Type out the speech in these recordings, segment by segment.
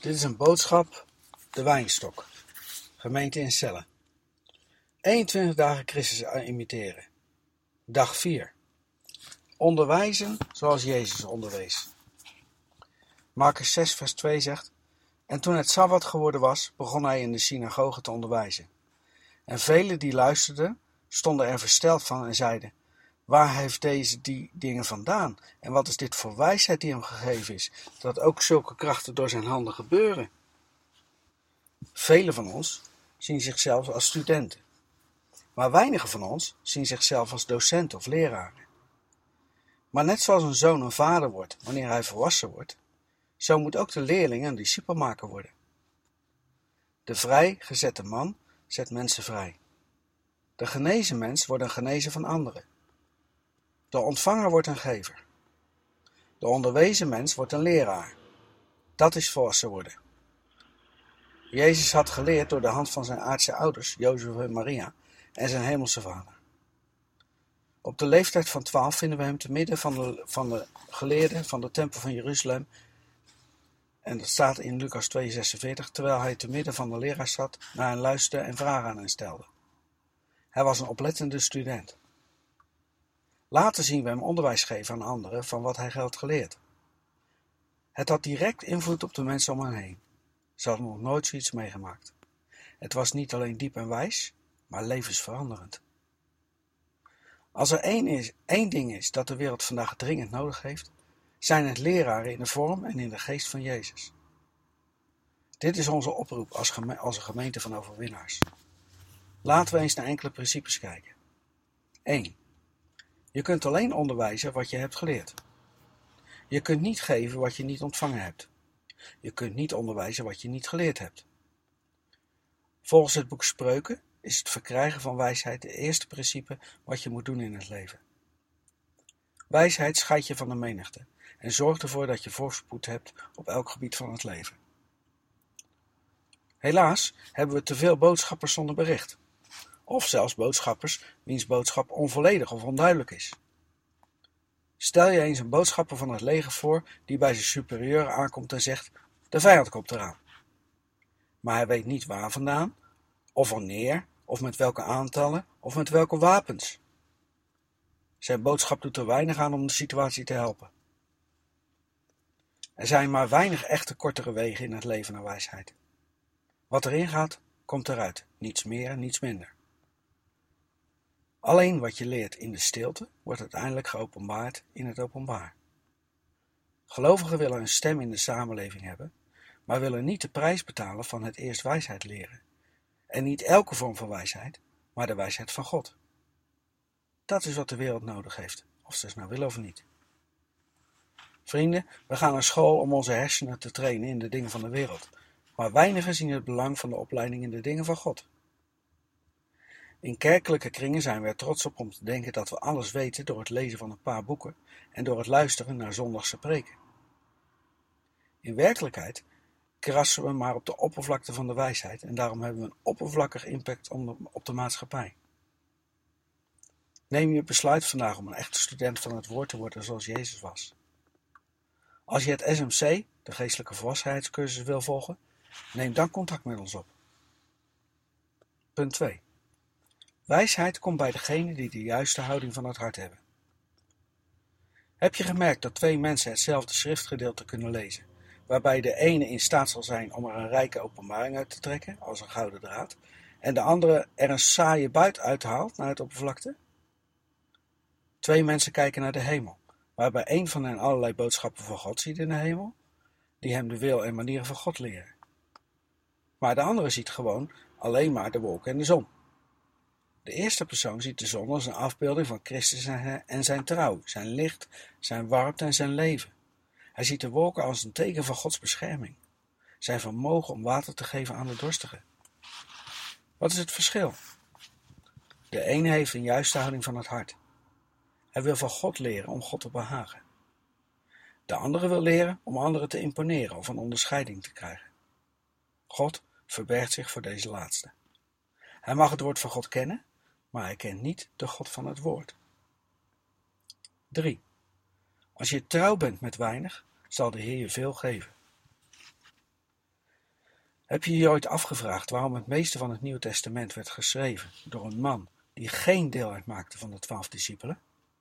Dit is een boodschap, de Wijnstok, gemeente in Celle. 21 dagen Christus imiteren. Dag 4. Onderwijzen zoals Jezus onderwees. Markus 6 vers 2 zegt: En toen het Sabbat geworden was, begon hij in de synagoge te onderwijzen. En velen die luisterden, stonden er versteld van en zeiden: Waar heeft deze die dingen vandaan? En wat is dit voor wijsheid die hem gegeven is, dat ook zulke krachten door zijn handen gebeuren? Velen van ons zien zichzelf als studenten, maar weinigen van ons zien zichzelf als docenten of leraren. Maar net zoals een zoon een vader wordt wanneer hij volwassen wordt, zo moet ook de leerling een discipelmaker worden. De vrijgezette man zet mensen vrij. De genezen mens wordt een genezer van anderen. De ontvanger wordt een gever. De onderwezen mens wordt een leraar. Dat is volwassen worden. Jezus had geleerd door de hand van zijn aardse ouders, Jozef en Maria, en zijn hemelse vader. Op de leeftijd van 12 vinden we hem te midden van de geleerden van de tempel van Jeruzalem. En dat staat in Lucas 2:46, terwijl hij te midden van de leraars zat, naar hen luisterde en vragen aan hen stelde. Hij was een oplettende student. Later zien we hem onderwijs geven aan anderen van wat hij had geleerd. Het had direct invloed op de mensen om hen heen. Ze hadden nog nooit zoiets meegemaakt. Het was niet alleen diep en wijs, maar levensveranderend. Als er één ding is dat de wereld vandaag dringend nodig heeft, zijn het leraren in de vorm en in de geest van Jezus. Dit is onze oproep als een gemeente van overwinnaars. Laten we eens naar enkele principes kijken. 1. Je kunt alleen onderwijzen wat je hebt geleerd. Je kunt niet geven wat je niet ontvangen hebt. Je kunt niet onderwijzen wat je niet geleerd hebt. Volgens het boek Spreuken is het verkrijgen van wijsheid het eerste principe wat je moet doen in het leven. Wijsheid scheidt je van de menigte en zorgt ervoor dat je voorspoed hebt op elk gebied van het leven. Helaas hebben we te veel boodschappers zonder bericht. Of zelfs boodschappers wiens boodschap onvolledig of onduidelijk is. Stel je eens een boodschapper van het leger voor die bij zijn superieur aankomt en zegt: de vijand komt eraan. Maar hij weet niet waar vandaan, of wanneer, of met welke aantallen, of met welke wapens. Zijn boodschap doet er weinig aan om de situatie te helpen. Er zijn maar weinig echte kortere wegen in het leven naar wijsheid. Wat erin gaat, komt eruit, niets meer en niets minder. Alleen wat je leert in de stilte, wordt uiteindelijk geopenbaard in het openbaar. Gelovigen willen een stem in de samenleving hebben, maar willen niet de prijs betalen van het eerst wijsheid leren. En niet elke vorm van wijsheid, maar de wijsheid van God. Dat is wat de wereld nodig heeft, of ze het nou willen of niet. Vrienden, we gaan naar school om onze hersenen te trainen in de dingen van de wereld, maar weinigen zien het belang van de opleiding in de dingen van God. In kerkelijke kringen zijn we er trots op om te denken dat we alles weten door het lezen van een paar boeken en door het luisteren naar zondagse preken. In werkelijkheid krassen we maar op de oppervlakte van de wijsheid en daarom hebben we een oppervlakkig impact op de maatschappij. Neem je besluit vandaag om een echte student van het woord te worden zoals Jezus was. Als je het SMC, de geestelijke volwassenheidscursus, wil volgen, neem dan contact met ons op. Punt 2. Wijsheid komt bij degene die de juiste houding van het hart hebben. Heb je gemerkt dat twee mensen hetzelfde schriftgedeelte kunnen lezen, waarbij de ene in staat zal zijn om er een rijke openbaring uit te trekken, als een gouden draad, en de andere er een saaie buit uithaalt naar het oppervlakte? Twee mensen kijken naar de hemel, waarbij één van hen allerlei boodschappen van God ziet in de hemel, die hem de wil en manieren van God leren. Maar de andere ziet gewoon alleen maar de wolken en de zon. De eerste persoon ziet de zon als een afbeelding van Christus en zijn trouw, zijn licht, zijn warmte en zijn leven. Hij ziet de wolken als een teken van Gods bescherming, zijn vermogen om water te geven aan de dorstigen. Wat is het verschil? De een heeft een juiste houding van het hart. Hij wil van God leren om God te behagen. De andere wil leren om anderen te imponeren of een onderscheiding te krijgen. God verbergt zich voor deze laatste. Hij mag het woord van God kennen, maar hij kent niet de God van het woord. 3. Als je trouw bent met weinig, zal de Heer je veel geven. Heb je je ooit afgevraagd waarom het meeste van het Nieuwe Testament werd geschreven door een man die geen deel uitmaakte van de 12 discipelen?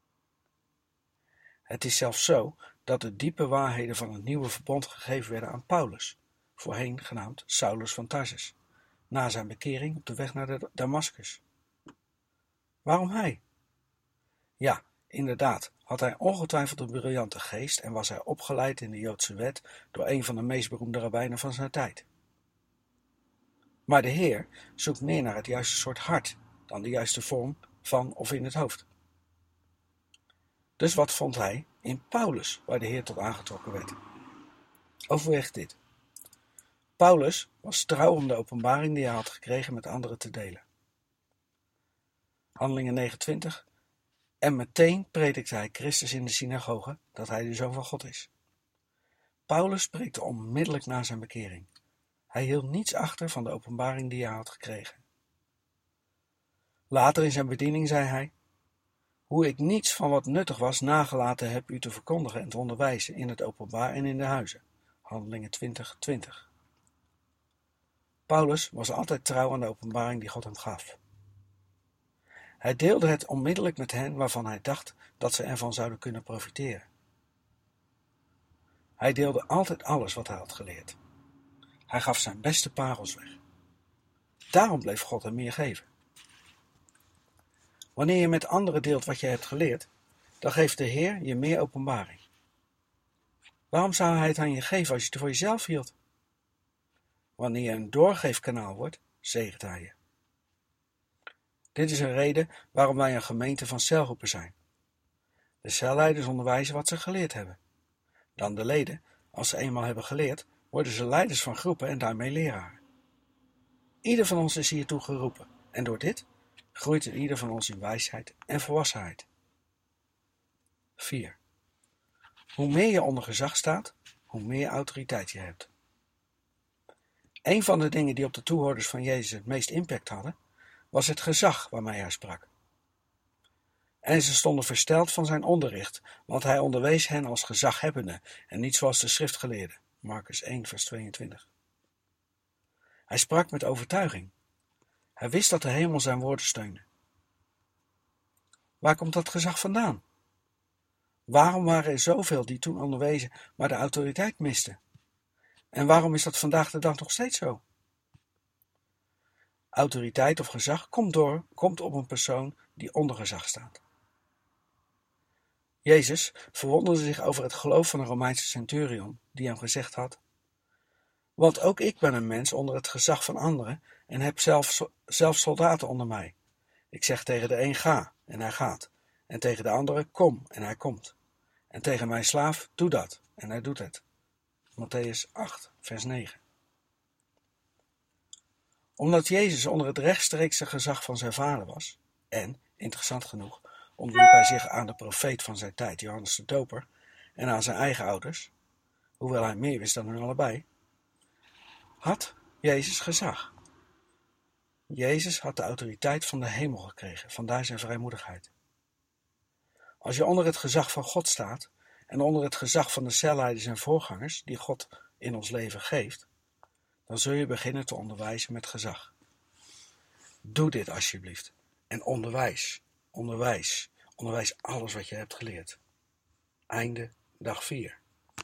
Het is zelfs zo dat de diepe waarheden van het nieuwe verbond gegeven werden aan Paulus, voorheen genaamd Saulus van Tarsus, na zijn bekering op de weg naar Damascus. Waarom hij? Ja, inderdaad, had hij ongetwijfeld een briljante geest en was hij opgeleid in de Joodse wet door een van de meest beroemde rabbijnen van zijn tijd. Maar de Heer zoekt meer naar het juiste soort hart dan de juiste vorm van of in het hoofd. Dus wat vond hij in Paulus, waar de Heer tot aangetrokken werd? Overweeg dit. Paulus was trouw om de openbaring die hij had gekregen met anderen te delen. Handelingen 29. En meteen predikte hij Christus in de synagoge dat hij de Zoon van God is. Paulus preekte onmiddellijk na zijn bekering. Hij hield niets achter van de openbaring die hij had gekregen. Later in zijn bediening zei hij: hoe ik niets van wat nuttig was nagelaten heb u te verkondigen en te onderwijzen in het openbaar en in de huizen. Handelingen 20:20. Paulus was altijd trouw aan de openbaring die God hem gaf. Hij deelde het onmiddellijk met hen waarvan hij dacht dat ze ervan zouden kunnen profiteren. Hij deelde altijd alles wat hij had geleerd. Hij gaf zijn beste parels weg. Daarom bleef God hem meer geven. Wanneer je met anderen deelt wat je hebt geleerd, dan geeft de Heer je meer openbaring. Waarom zou hij het aan je geven als je het voor jezelf hield? Wanneer je een doorgeefkanaal wordt, zegent hij je. Dit is een reden waarom wij een gemeente van celgroepen zijn. De celleiders onderwijzen wat ze geleerd hebben. Dan de leden, als ze eenmaal hebben geleerd, worden ze leiders van groepen en daarmee leraren. Ieder van ons is hiertoe geroepen en door dit groeit in ieder van ons in wijsheid en volwassenheid. 4. Hoe meer je onder gezag staat, hoe meer autoriteit je hebt. Een van de dingen die op de toehoorders van Jezus het meest impact hadden, was het gezag waarmee hij sprak. En ze stonden versteld van zijn onderricht, want hij onderwees hen als gezaghebbende en niet zoals de schriftgeleerden. Markus 1, vers 22. Hij sprak met overtuiging. Hij wist dat de hemel zijn woorden steunde. Waar komt dat gezag vandaan? Waarom waren er zoveel die toen onderwezen, maar de autoriteit misten? En waarom is dat vandaag de dag nog steeds zo? Autoriteit of gezag komt op een persoon die onder gezag staat. Jezus verwonderde zich over het geloof van een Romeinse centurion, die hem gezegd had: want ook ik ben een mens onder het gezag van anderen en heb zelf soldaten onder mij. Ik zeg tegen de een ga, en hij gaat, en tegen de andere kom, en hij komt. En tegen mijn slaaf doe dat, en hij doet het. Mattheüs 8, vers 9. Omdat Jezus onder het rechtstreekse gezag van zijn vader was, en, interessant genoeg, onderliep hij zich aan de profeet van zijn tijd, Johannes de Doper, en aan zijn eigen ouders, hoewel hij meer wist dan hun allebei, had Jezus gezag. Jezus had de autoriteit van de hemel gekregen, vandaar zijn vrijmoedigheid. Als je onder het gezag van God staat en onder het gezag van de celleiders en voorgangers die God in ons leven geeft, dan zul je beginnen te onderwijzen met gezag. Doe dit alsjeblieft en onderwijs alles wat je hebt geleerd. Einde dag 4.